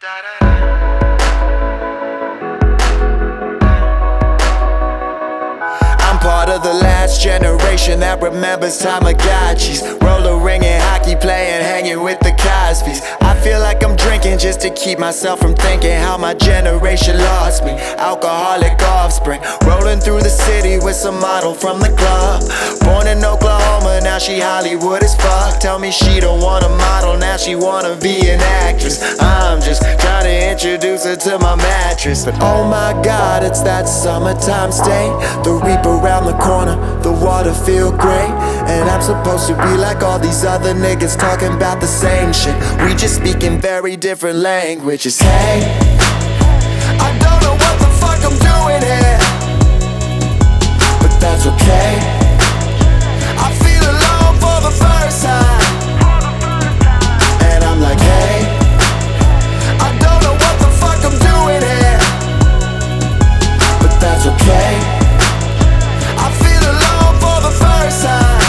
I'm part of the last generation that remembers Tamagotchis, roller ringing, hockey playing, hanging with the Cosbys. I feel like I'm drinking just to keep myself from thinking how my generation lost me. Alcoholic offspring, rolling through the city with some model from the club. Born in Oklahoma, now she Hollywood as fuck. Tell me she don't wanna model, now she wanna be an actress. I'm just trying to introduce her to my mattress. But oh my God, it's that summertime state. The Reaper around the corner, the water feel great. And I'm supposed to be like all these other niggas talking about the same shit. We just speaking very different languages. Hey, I don't know what the fuck I'm doing here, but that's okay. I feel alone for the first time, and I'm like, hey, I don't know what the fuck I'm doing here, but that's okay. I feel alone for the first time.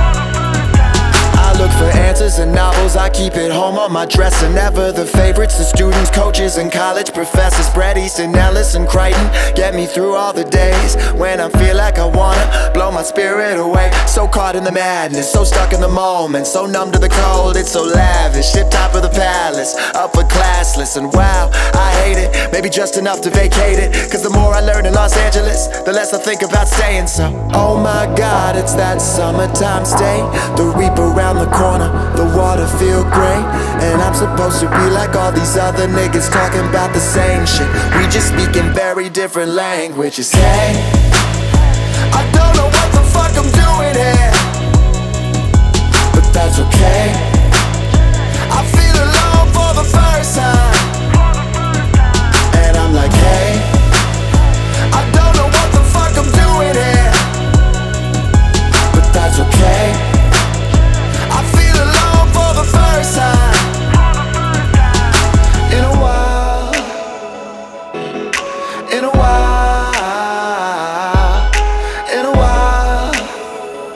I look for answers in novels, I keep it home on my dresser. Never the favorites, the students, coaches, and college professors. Bret Easton Ellis and Crichton get me through all the days when I feel like I wanna blow my spirit away. So caught in the madness, so stuck in the moment, so numb to the cold, it's so lavish. Tip top of the palace, upper classless, and wow, I hate it. Maybe just enough to vacate it, cause the more I learn in Los Angeles, the less I think about staying. So, oh my God, it's that summertime state. The Reaper around the corner, the water feel great. And I'm supposed to be like all these other niggas talking about the same shit. We just speaking very different languages. Hey, I don't know what the fuck I'm doing here, but that's okay. I feel alone for the first time, and I'm like, hey, I don't know what the fuck I'm doing here, but that's okay. I feel alone for the first time in a while, in a while, in a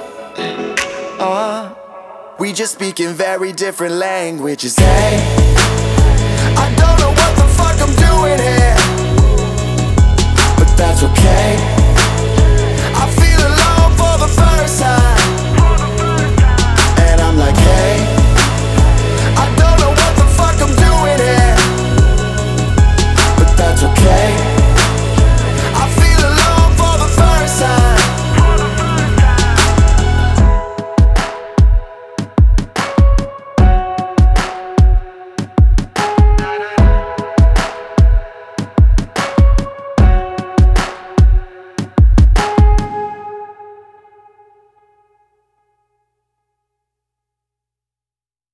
while. We just speaking very different languages. Hey,